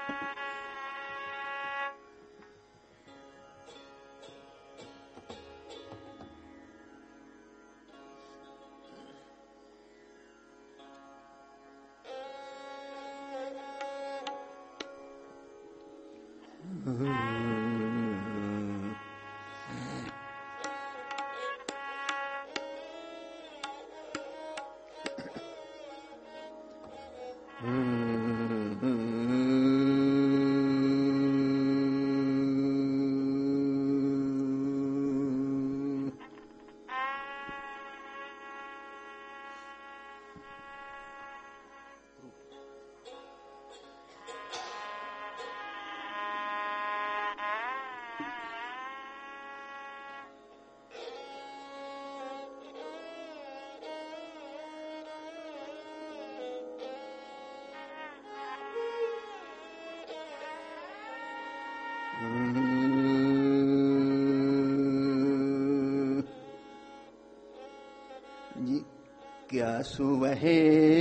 क्या सुवहे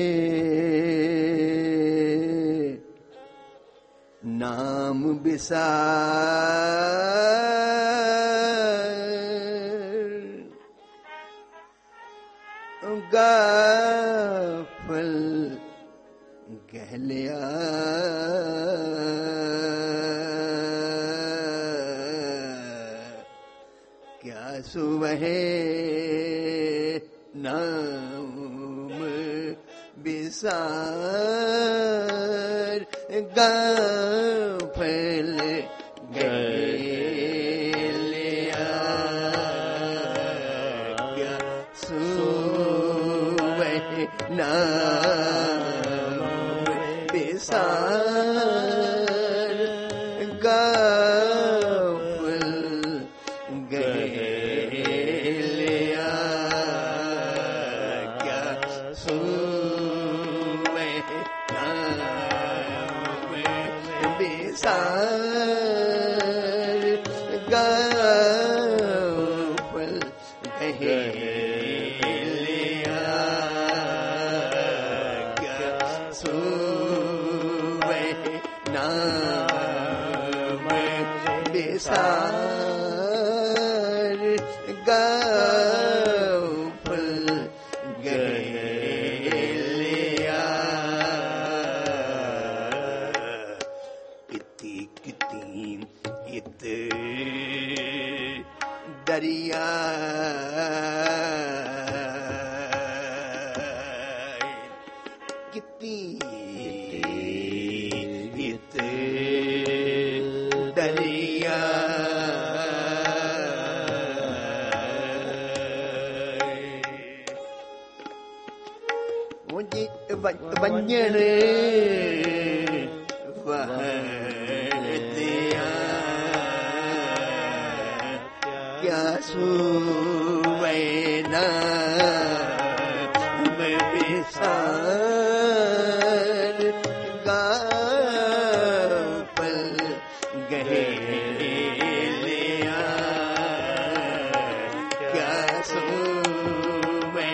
नाम बिसार गाफल कह लिया क्या सुवहे नाम बिसार गाफल गलिया क्या सुवहे नाम बिसार गाफल गलिया क्या सुवहे नाम बिसार गाफल गलिया क्या सुवहे नाम बिसार गाफल गलिया किती किती इत दरिया किती इत दरिया मुझे वंजन वहदिया क्या सुवै नाम बिसार गाफल गलिया क्या सुवै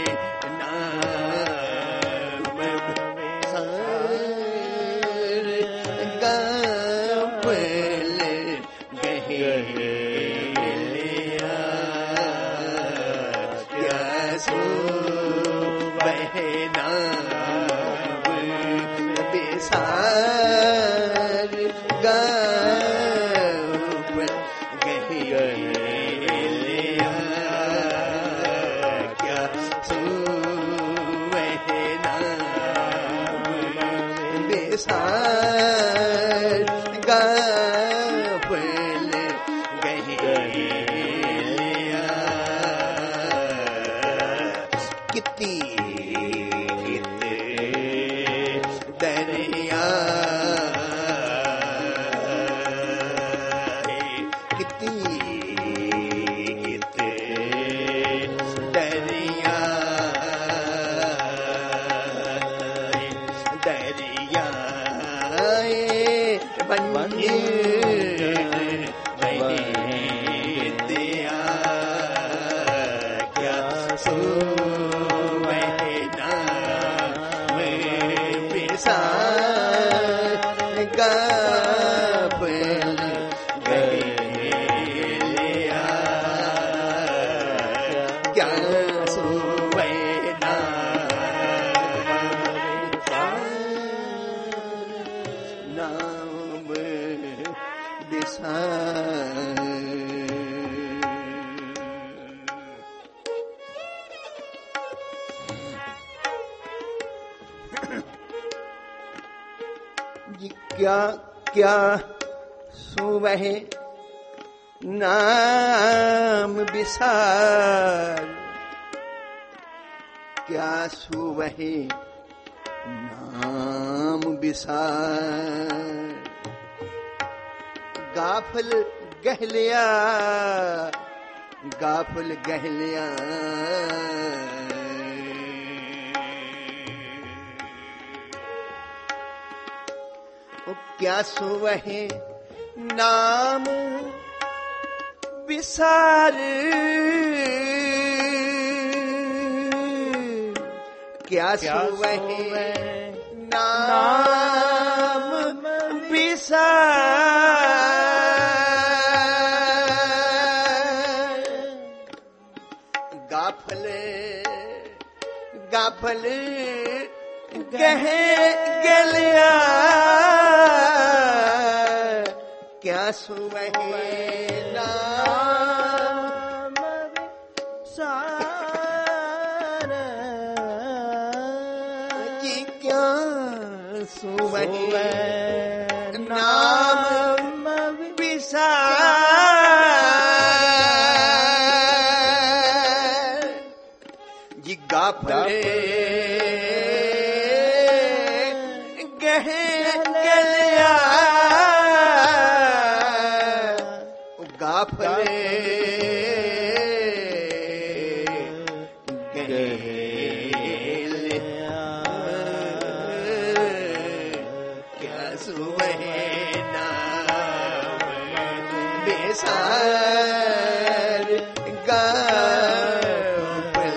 नाम बिसार गाफल गलिया क्या सुवै नाम बिसार गाफल गलिया क्या सुवै नाम बिसार गाफल गलिया किती इत दरिया किती इत दरिया दरिया बंजे दिया क्या सुवै नाम बिसार गाफल जी क्या क्या सुवह नाम विसार, क्या सुवह नाम विसार। गाफल गहलिया गाफल गहलिया, क्या सुवह नाम विसार, क्या सुवह नाम विसार। गाफल गाफल गह गलिया, क्या सुवह नाम विसार। जी क्या सुवह नाम विसार। जी गाफल गह गलिया, गाफल गलिया, क्या सुवह नाम विसार। गाफल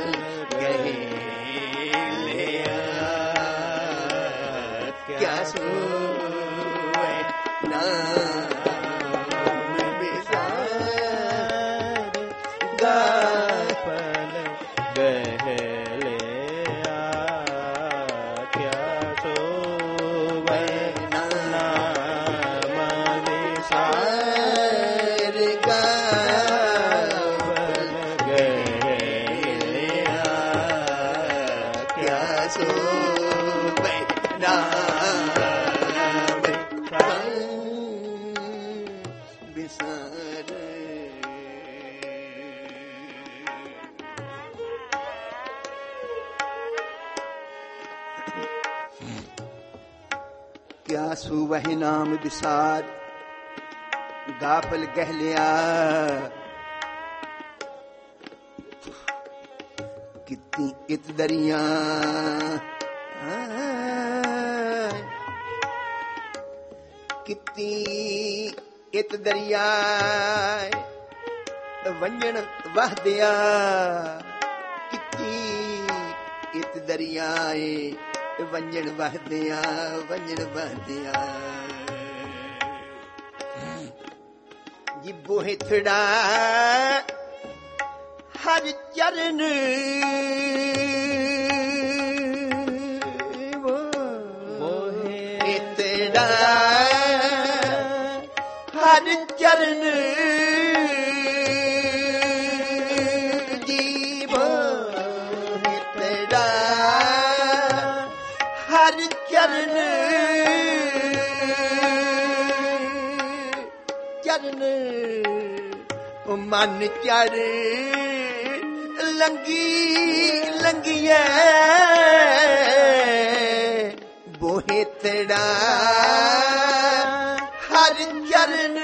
गलिया, क्या सुवह नाम विसार। गाफल गहलिया, क्या सुवह नाम विसार। गाफल गहलिया, क्या सुवह नाम विसार। क्या सुवह नाम विसार, गाफल गहलिया, कितनी इत दरिया, कितनी इत दरिया वंजन वहदिया, कितनी इत दरियाए वंजन वहदिया, वंजन वहदिया। जी बोहिथड़ा हर चरण, बोहिथड़ा हर चरण। जी बोहिथड़ा हर चरण, चरण मन चढ़ लंगी लंगिए, बोहिथड़ा हर चरण।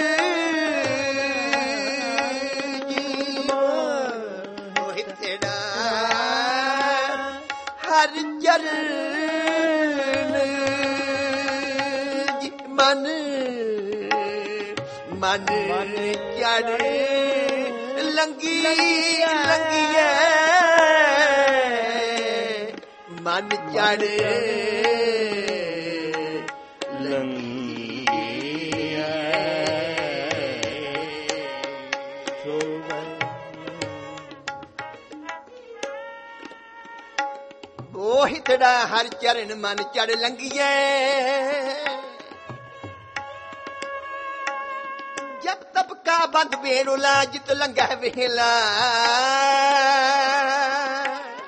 जी बोहिथड़ा हर चरण। जी मन मन चढ़ लंगी लंगिए, मन चढ़ लंगिए। बोहिथड़ा हर चरण मन चढ़ लंगिए, जब तब का बंद बेरुला जित लंघा वेला।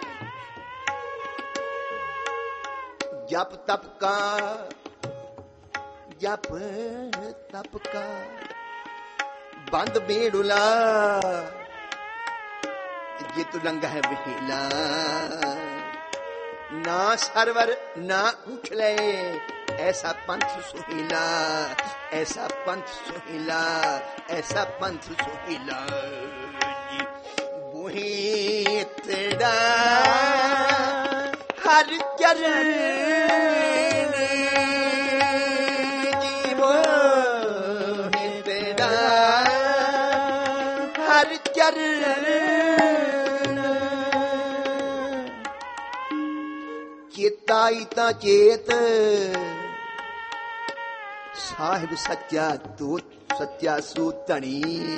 जप तप का ਜਪ ਤਪ ਕਾ ਬੰਦ ਬੇੜੁਲਾ ਜਿਤੁ ਲੰਘ ਹੈ ਵਿਹੇਲਾ ਨਾ ਸਰਵਰ ਨਾ ਉਛਲੇ ਐਸਾ ਪੰਥ ਸੁਹੀਲਾ ਐਸਾ ਪੰਥ ਸੁਹੀਲਾ ਐਸਾ ਪੰਥ ਸੁਹੀਲਾ ਜੀ ਬੋਹੇ ਤੇਰਾ ਹਰ ਚਰਨ ਜੀ ਬੋਹੇ ਤੇਰਾ ਹਰ ਚਰਨ ਚੇਤਾਈ ਤਾਂ ਚੇਤ ਸਾਹਿਬ ਸੱਚਾ ਤੂੰ ਸੱਚਾ ਸੂਤਣੀ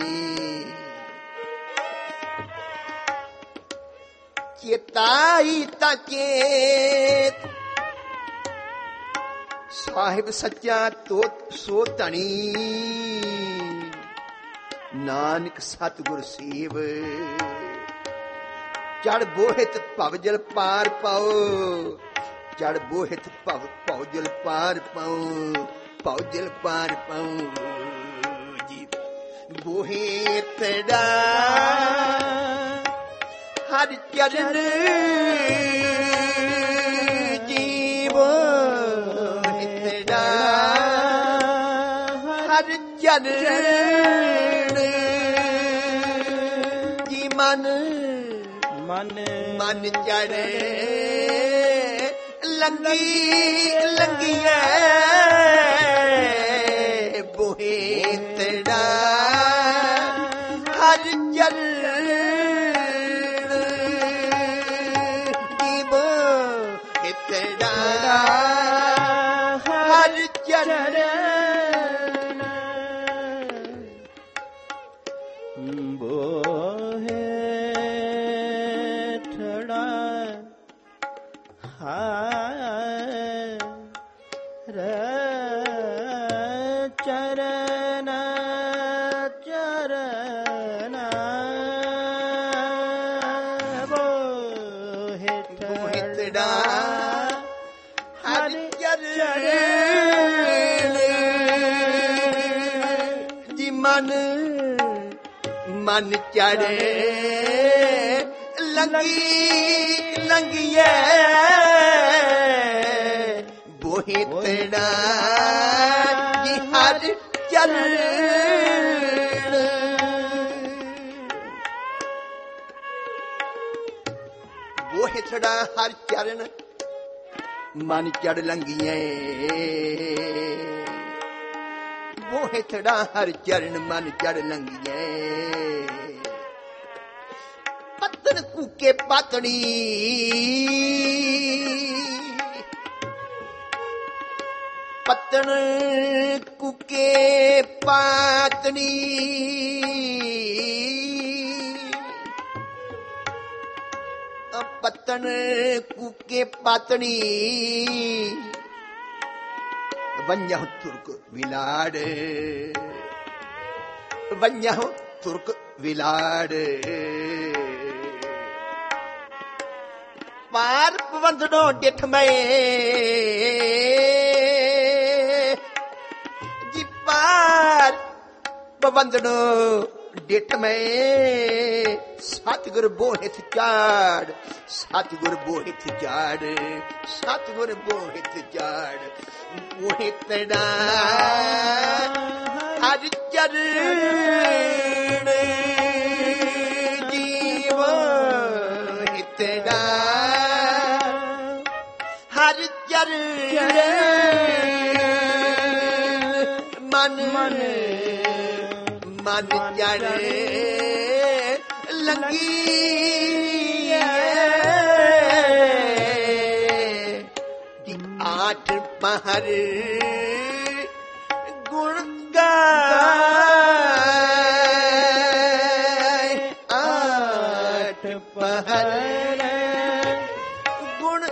ਚੇਤਾਈ ਤਾਂ ਚੇਤ ਸਾਹਿਬ ਸੱਚਾ ਤੂੰ ਸੂਤਣੀ ਨਾਨਕ ਸਤਿਗੁਰ ਸੇਵ ਚੜ ਬੋਹਿਤ ਭਵ ਜਲ ਪਾਰ ਪਾਓ ਚੜ ਬੋਹਿਤ ਭਵ ਜਲ ਪਾਰ ਪਾਓ ਭਵ ਜਲ ਪਾਰ ਪਾਓ ਜੀ ਬੋਹਿਤ ਦਾ ਹਰ ਚਰਨ ਜੀ ਬੋਹਿਤ ਦਾ ਹਰ ਚਰਨ ਜੀ ਮਨ ਚੜੇ ਲੰਗੀਏ ਬੋਹੇ ਤੇੜਾ ਹਰ ਚਰਨ ਦੀ ਬੋਹੇ ਤੇੜਾ ਹਰ ਚਰਨ ਮਨ ਚੜੇ ਲੰਗੀਏ ਬੋਹੇ ਤੇੜਾ ਜੀ ਹਰ ਚਰਨ ਬੋਹੇ ਤੇੜਾ ਹਰ ਚਰਨ ਮਨ ਚੜ ਲੰਗੀਏ ਬੋਹੇ ਤੇੜਾ ਹਰ ਚਰਨ ਮਨ ਚੜ ਲੰਗੀਏ ਪੱਤਨ ਕੂਕੇ ਪਾਤਣੀ ਪੱਤਨ ਕੂਕੇ ਪਾਤਣੀ ਪੱਤਨ ਕੂਕੇ ਪਾਤਣੀ ਵੰਜਾਹੁ ਤੁਰਕ ਵਿਲਾੜ ਵੰਜਾਹੁ ਤੁਰਕ ਵਿਲਾੜ ਪਾਰ ਪਵੰਦਨੋ ਡਿਠ ਮੈਂ ਜੀ ਪਾਰ ਪਵੰਦਨੋ ਡਿਠ ਮੈਂ ਸਤਿਗੁਰ ਬੋਹਿਤ ਚਾੜ ਸਤਿਗੁਰ ਬੋਹਿਤ ਚਾੜ ਸਤਿਗੁਰ ਬੋਹਿਤ ਚਾੜ ਬੋਹਿਤ ਦਾ ਹਰ ਚਰਨ ਜੀਵ ਹਿਤ ਦਾ ਹਰ ਚਰਨ ਮਨ ਚੜੇ ਲੰਗੀ ਆਠ ਪਹਰ ਗੁਣ ਗਾਏ ਆਠ ਪਹਰ ਗੁਣ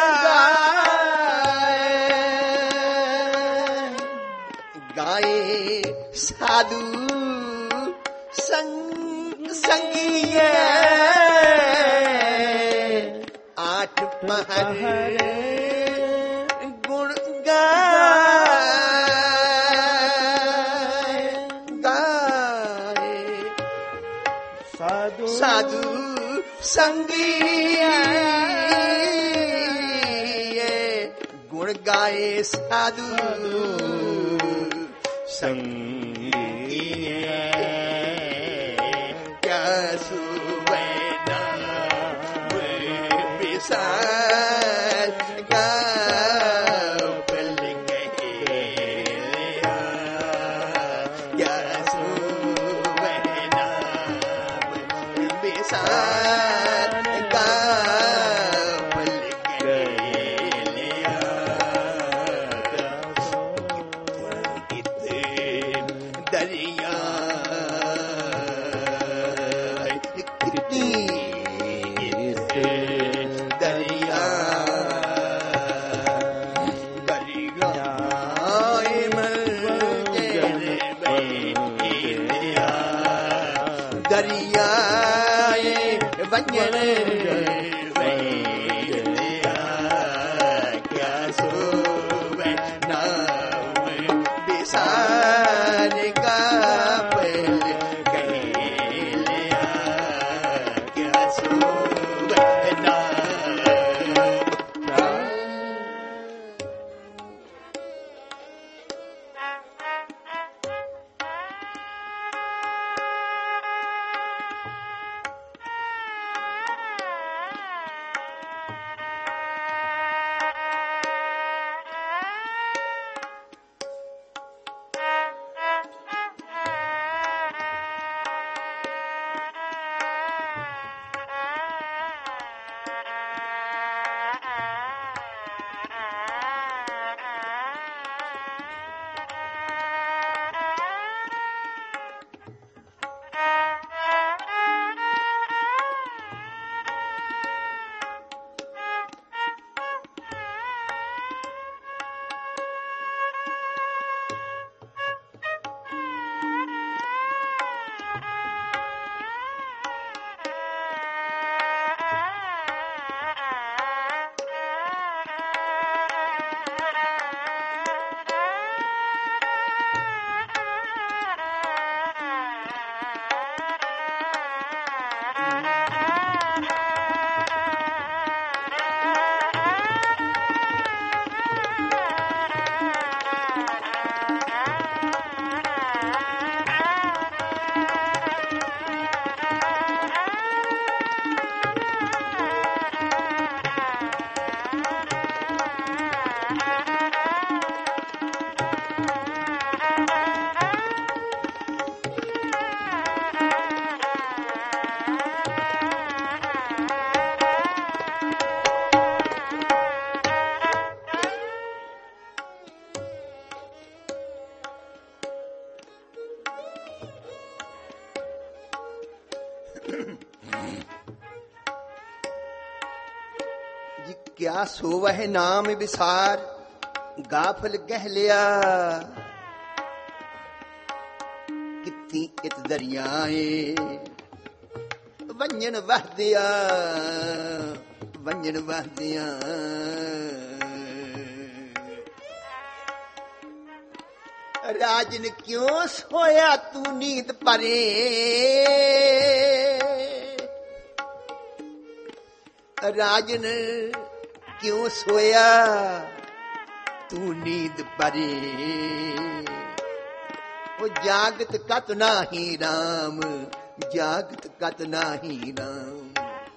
ਗਾਏ ਸਾਧੂ ਸੰਗੀਏ ਆਠ ਪਹਰ ਗੁਣ ਗਾਏ संगी गुण गाए साधु संगी क्या सुबह नाम विशाल का पल गए क्या सुबह नाम विशाल का पल गए दरिया कितनी दरिया दरिया दरिया वंजन क्या सोवे नाम विसार का पल गया क्या सोवे जी क्या सोवह नाम विसार गाफल गह लिया कितनी इत दरियाए वंजन बह दिया वंजन बह दिया राजन क्यों सोया तू नींद परे राजन क्यों सोया तू नींद परे वो जागत कत नाही राम जागत कत नाही राम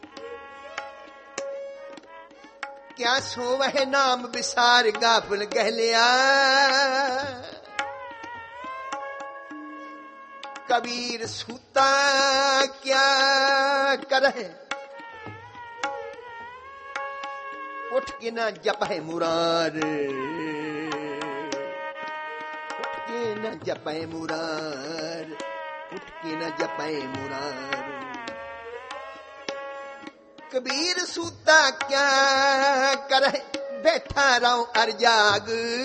क्या सोवह नाम विसार गाफल गह लिया कबीर सूता क्या करे उठ के न जपे मुरार उठ के न जपे मुरार उठ के न जपे मुरार कबीर सूता क्या करे बैठा रहो अरजाग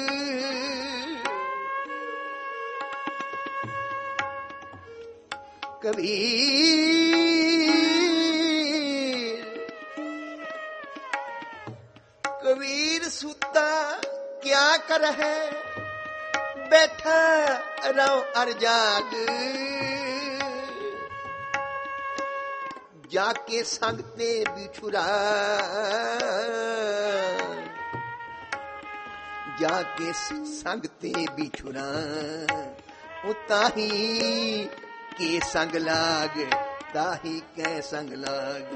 कबीर सूता क्या कर है बैठा रहो अरजाग जाके संग ते बिछुरा, जाके संग ते बिछुरा, ताही के संग लाग, ताही के संग लाग।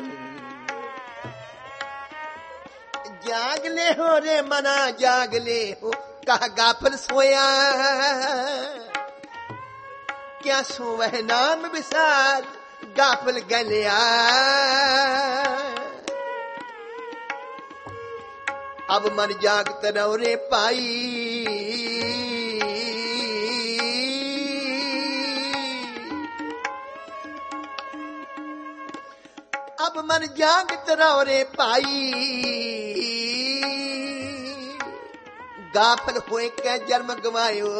जाग ले हो रे मना जाग ले हो, कहा गाफल सोया, क्या सोवह नाम विसार, गाफल गलिया। अब मन जागत रहो रे पाई, अब मन जागत रहो रे पाई, गाफल होए के जन्म गवायो,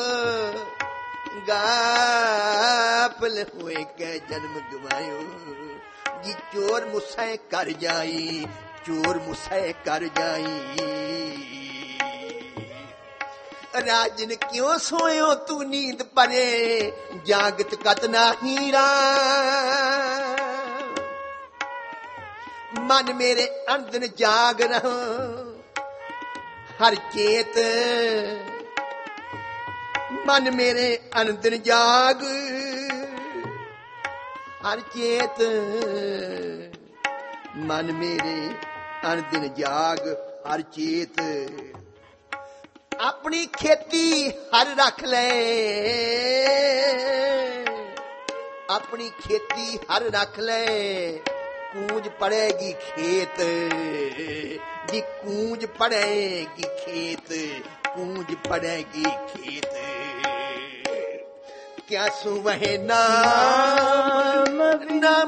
गाफल होए के जन्म गवायो। जी चोर मुझसे कर जाई, चोर मुझसे कर जाई। राजन क्यों सोयो तू नींद परे, जागत कतना हीरा। मन मेरे अंदर जाग रहो हर चेत, मन मेरे अंदर जाग हर चेत, मन मेरे अंदर जाग हर चेत। अपनी खेती हर रख ले, अपनी खेती हर रख ले, कूंज पड़ेगी खेत जी, कूंज पड़ेगी खेत, कूंज पड़ेगी खेत। क्या सुवह नाम नाम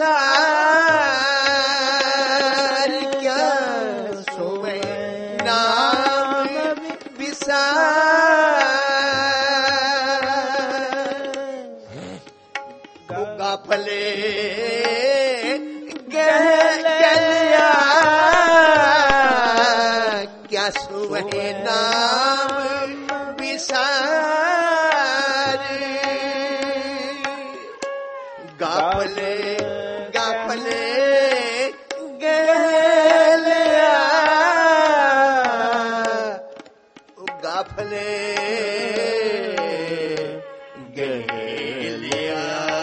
विसार, क्या सुवह नाम विसार। गाफले गलिया, क्या सुवह नाम विसार। गाफले गाफले गलिया, गाफले गलिया,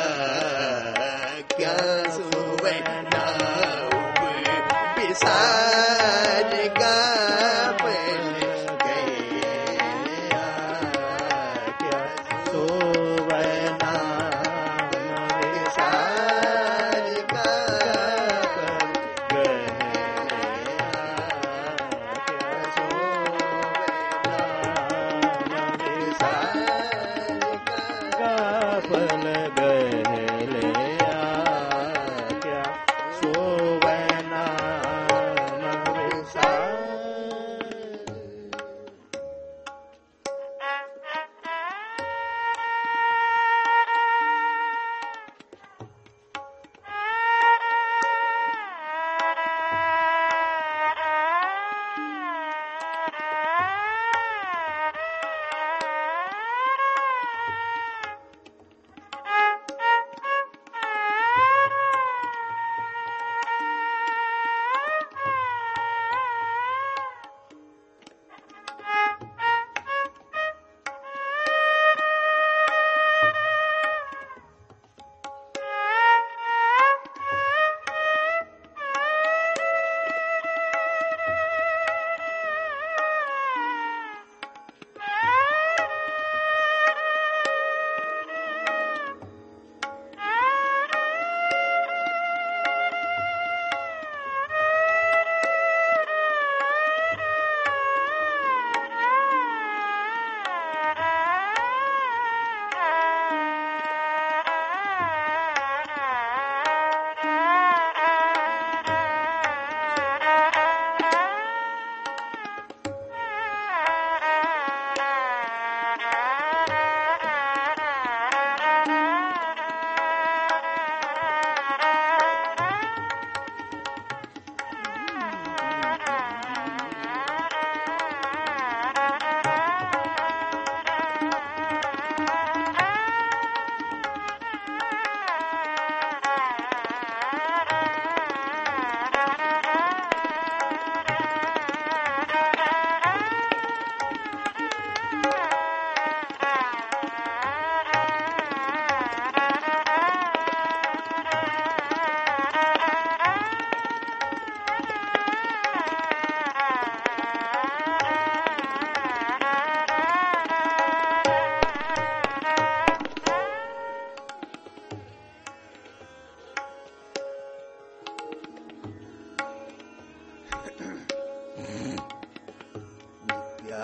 क्या सुवह नाम विसार। गाफले गलिया, क्या सुवह नाम विसार। गाफले गलिया, क्या सुवह नाम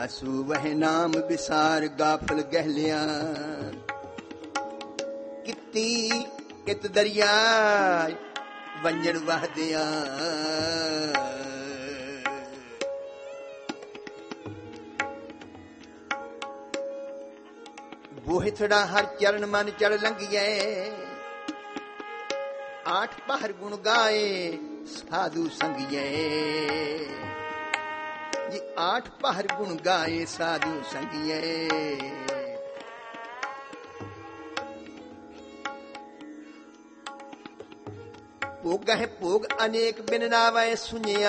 ਆਸੂ ਵਹਿ ਨਾਮ ਵਿਸਾਰ ਗਾਫਲ ਗਹਿਲਿਆਂ ਕੀਤੀ ਕਿਤ ਦਰਿਆ ਵੰਜਣ ਵਹਦਿਆਂ ਬੋਹਿਥੜਾ ਹਰ ਚਰਨ ਮਨ ਚੜ ਲੰਘੀਐ ਆਠ ਪਹਰ ਗੁਣ ਗਾਏ ਸਾਧੂ ਸੰਗੀਐ ਜੀ ਆਠ ਪਹਰ ਗੁਣ ਗਾਏ ਸਾਧੂ ਸੰਗੀਐ ਭੋਗ ਹੈ ਭੋਗ ਅਨੇਕ ਬਿਨ ਨਾਵੈ ਸੁਨਿਆ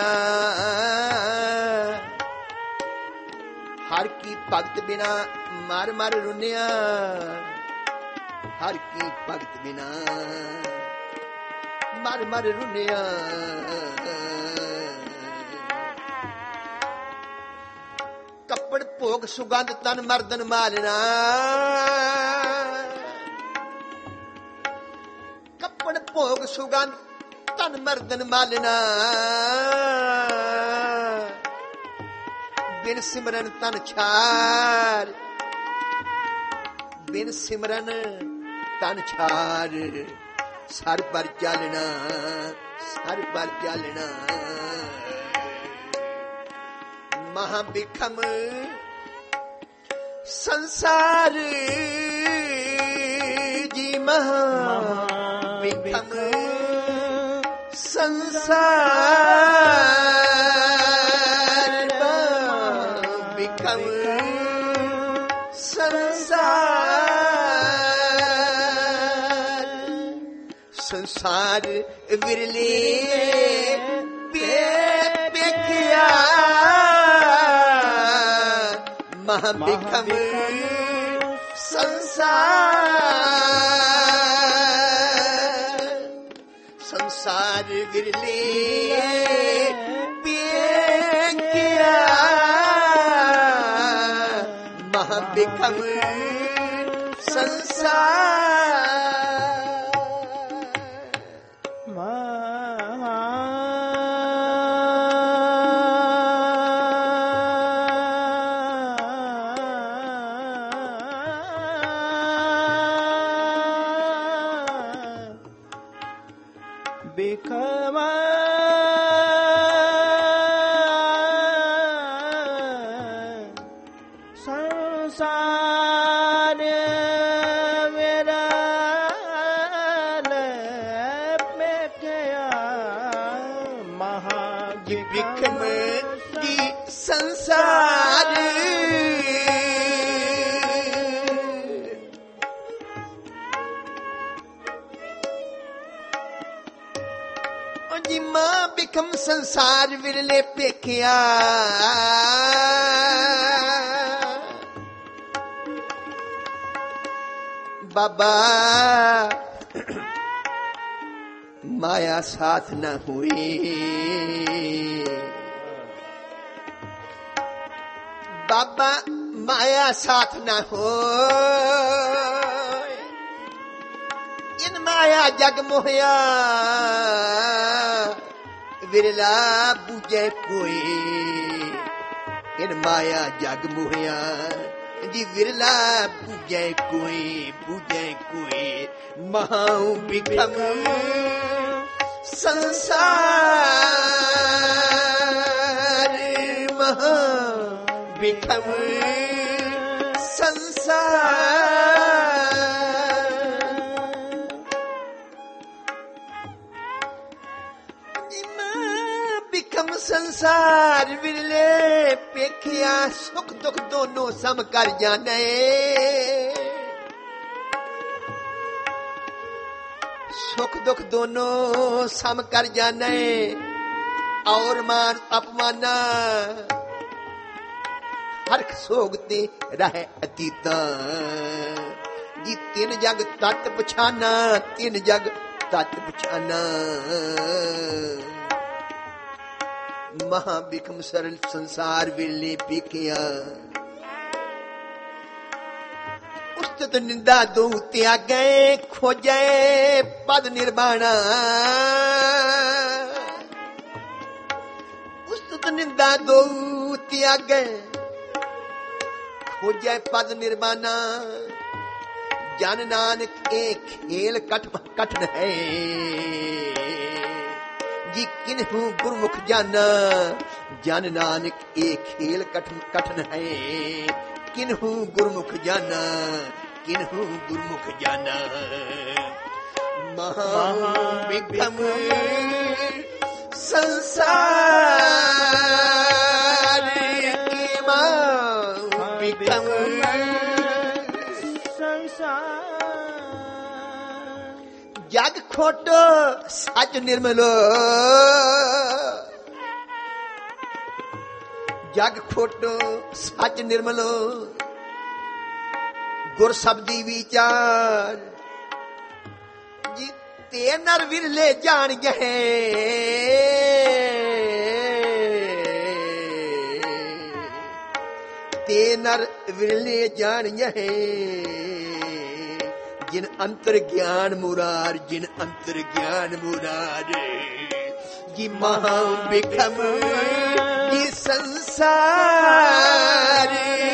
ਹਰ ਕੀ ਭਗਤ ਬਿਨਾ ਮਰ ਮਰ ਰੁਨਿਆ ਹਰ ਕੀ ਭਗਤ ਬਿਨਾ ਮਰ ਮਰ ਰੁਨਿਆ ਕੱਪੜ ਭੋਗ ਸੁਗੰਧ ਤਨ ਮਰਦਨ ਮਾਲਣਾ ਕੱਪੜ ਭੋਗ ਸੁਗੰਧ ਤਨ ਮਰਦਨ ਮਾਲਣਾ ਬਿਨ ਸਿਮਰਨ ਤਨ ਛਾਰ ਬਿਨ ਸਿਮਰਨ ਤਨ ਛਾਰ ਸਰ ਪਰ ਚਾਲਣਾ ਸਰ ਪਰ ਚਾਲਣਾ ਮਹਾ ਬਿਖਮ ਸੰਸਾਰ ਜੀ ਮਹਾ ਬਿਖਮ ਸੰਸਾਰ ਬਿਖਮ ਸੰਸਾਰ ਸੰਸਾਰ ਵਿਰਲੇ ਪੇਖਿਆ ਮਹਾ ਬਿਖਮ ਸੰਸਾਰ ਸੰਸਾਰ ਵਿਰਲੇ ਪੇਖਿਆ ਮਹਾ ਬਿਖਮ ਸੰਸਾਰ ਸੰਸਾਰ ਵਿਰਲੇ ਪੇਖਿਆ ਬਾਬਾ ਮਾਇਆ ਸਾਥ ਨਾ ਹੋਈ ਬਾਬਾ ਮਾਇਆ ਸਾਥ ਨਾ ਹੋਏ ਇਨ ਮਾਇਆ ਜਗ ਮੋਹਿਆ ਵਿਰਲਾ ਬੂਝੇ ਕੋਈ ਇਨ ਮਾਇਆ ਜਗ ਮੋਹਿਆ ਜੀ ਵਿਰਲਾ ਬੂਝੇ ਕੋਈ ਮਹਾਉ ਬਿਖਮ ਸੰਸਾਰ ਮਹਾ ਬਿਖਮ ਸੰਸਾਰ ਸੰਸਾਰ ਵਿਰਲੇ ਪੇਖਿਆ ਸੁਖ ਦੁਖ ਦੋਨੋਂ ਸਮ ਕਰ ਜਾਣੇ ਸੁਖ ਦੁਖ ਦੋਨੋਂ ਸਮ ਕਰ ਜਾਣੇ ਔਰ ਮਾਨ ਅਪਮਾਨਾ ਹਰਖ ਸੋਗ ਤੇ ਰਹਿ ਅਤੀਤਾ ਜੀ ਤਿੰਨ ਜਗ ਤਤ ਪਛਾਨਾ ਤਿੰਨ ਜਗ ਤਤ ਪਛਾਨਾ ਮਹਾ ਬਿਖਮ ਸਰਲ ਸੰਸਾਰ ਵਿਰਲੇ ਪੇਖਿਆ ਉਸਤਤ ਨਿੰਦਾ ਦੋ ਤਿਆਗੈ ਖੋਜੈ ਪਦ ਨਿਰਵਾਣਾ ਉਸਤਤ ਨਿੰਦਾ ਦੋ ਤਿਆਗੈ खोजै पद निर्माना। जन नानक एक खेल कठिन है, जी किन्हू गुरमुख जाना। जन नानक एक खेल कठिन है, किन्हू गुरमुख जाना, किन्हू गुरमुख जाना। महाविक्रम संसार के महाविक्रम जग खोटो सच निर्मलो। जग खोटो सच निर्मलो, गुर शब्दी विचार। जिते नर विरले जान गए, ते नर विरले जान गए। जिन अंतर ज्ञान मुरार, जिन अंतर ज्ञान मुरार। जी महाविक्रम जी संसार,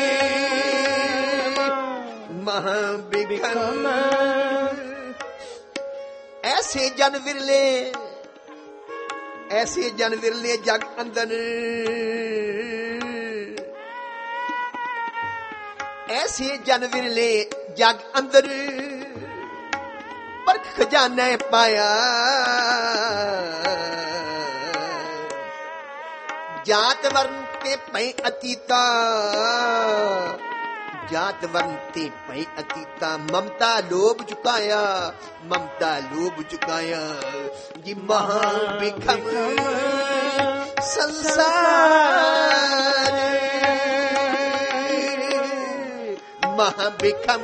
महाविक्रम। ऐसे जन विरले, ऐसे जन विरले जग अंदर। ऐसे जन विरले जग अंदर, पर खजाना पाया। जात वर्ण ते पै अतीता, जात वर्ण ते पै अतीता। ममता लोभ चुकाया, ममता लोभ चुकाया। जी महाविक्रम संसार, महाविक्रम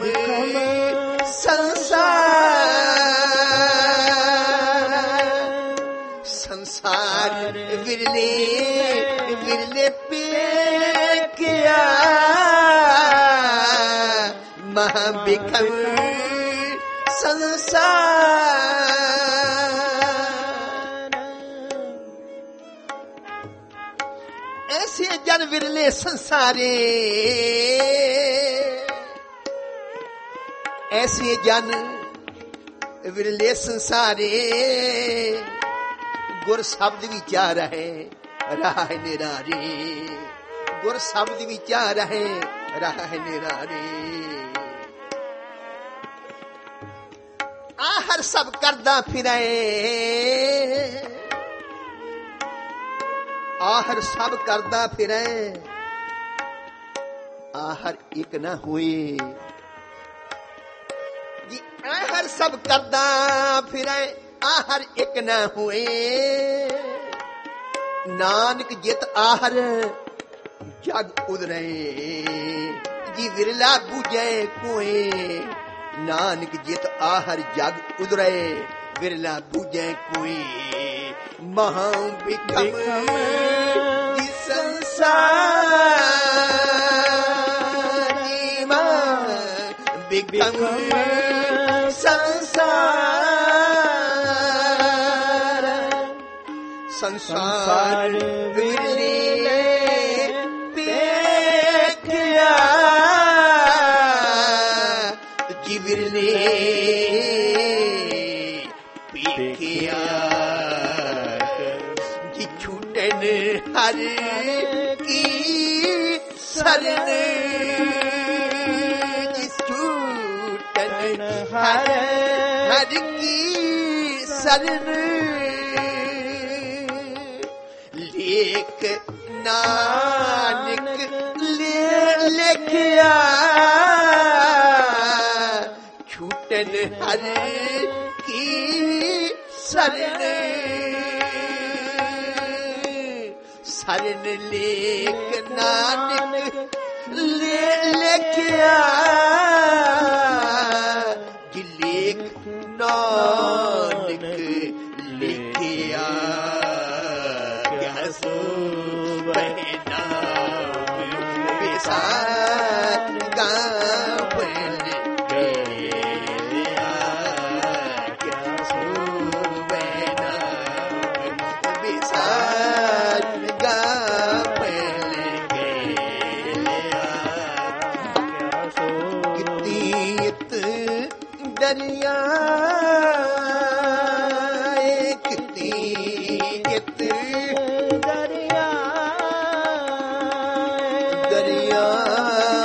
संसार। संसार विरले विरले पे किया। महाविक्रम संसार। ऐसे जन विरले संसारे, ऐसे जन विरले संसारे। गुर शब्द विचार है राह निरारे, गुर शब्द विचार है राह निरारे। आहर सब करदा फिरे, आहर सब करदा फिरे। आहर एक न हुए, जी आहर सब करदा फिरे। आहर एक न हुए, नानक जित आहर जग उदरे। जी विरला बूझे कुए, नानक जित आहर जग उदरे। विरला बूझे कुए। महाविक्रम जी संसार, जी महाविक्रम संसार। संसार विरले पेखिया। जी विरले पेखिया। जी छूटन हर की शरण, जी छूटन हर की शरण। लेख नानक लेखिया। छूटन हर की शरण। शरण लेख नानक लेखिया। लेख नानक लिखिया। सो बहना विसार गावन गया। क्या सो बहना विसार गावन गया। ਦਰਿਆ